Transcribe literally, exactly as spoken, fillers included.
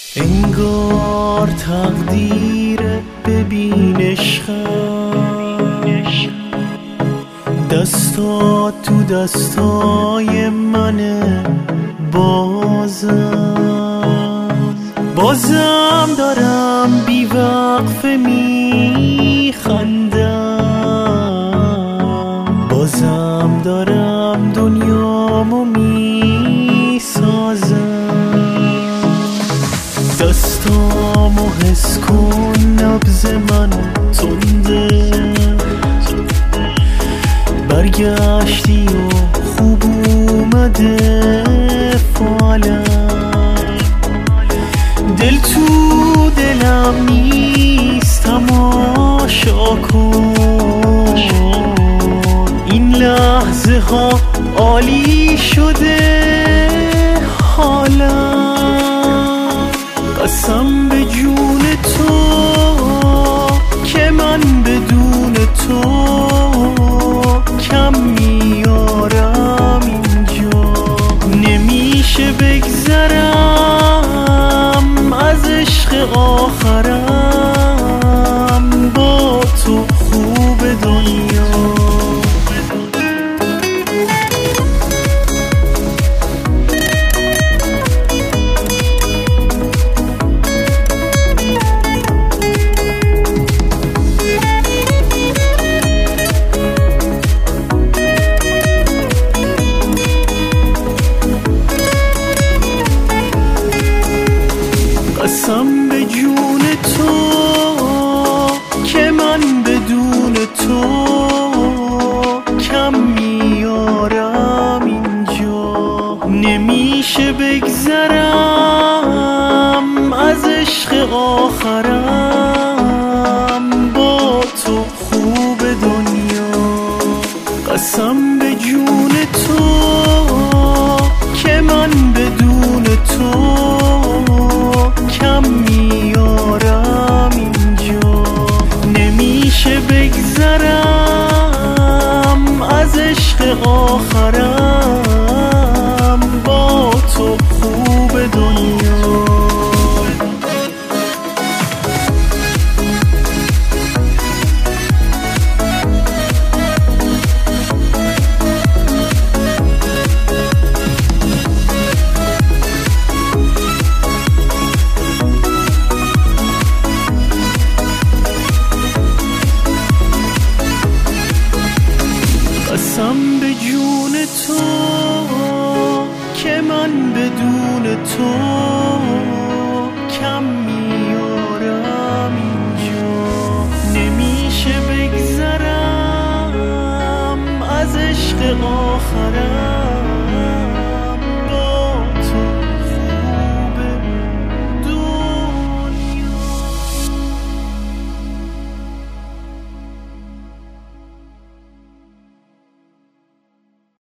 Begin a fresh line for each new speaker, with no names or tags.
انگار تقدیر ببین عشقم دستات تو دستای منه، بازم بازم دارم بی وقفه میخندم، بازم دارم دنیامو میسازم. دستامو حس کن، نبض من تنده، برگشتی و خوب اومده فالم. دل تو دلم نیست، تماشا کن این لحظه ها عالی شده حالم. قسم به جون تو که من بدون تو کم میارم اینجا. نمیشه بگذرم از عشق آخرم، با تو خوب دنیا. قسم به جون تو که من بدون تو کم میارم اینجا. نمیشه بگذرم از عشق آخرم، با تو خوب دنیا. قسم به جون تو که من بدون تو کم میارم اینجا. نمیشه بگذرم از عشق آخرم، با تو خوب دنیا. قسم به جون تو که من بدون تو کم میارم اینجا. نمیشه بگذرم از عشق آخرم،